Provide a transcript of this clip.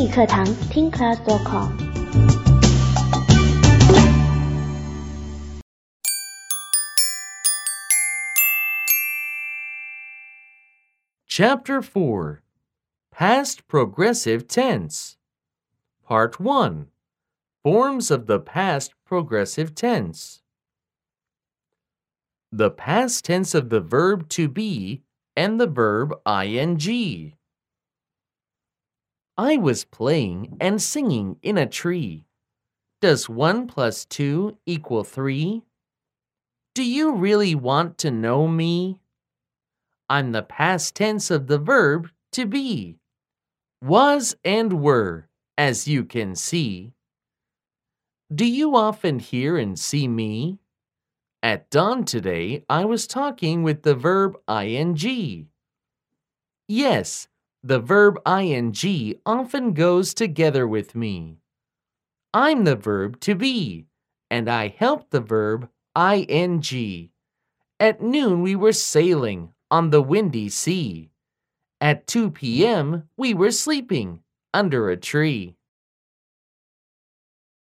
语课堂听 class.com。 Chapter 4 Past Progressive Tense Part 1 Forms of the Past Progressive Tense. The past tense of the verb to be and the verb ing. I was playing and singing in a tree. Does 1 plus 2 equal 3? Do you really want to know me? I'm the past tense of the verb to be. Was and were, as you can see. Do you often hear and see me? At dawn today, I was talking with the verb ing. Yes, the verb ing often goes together with me. I'm the verb to be, and I help the verb ing. At noon, we were sailing on the windy sea. At 2 p.m., we were sleeping under a tree.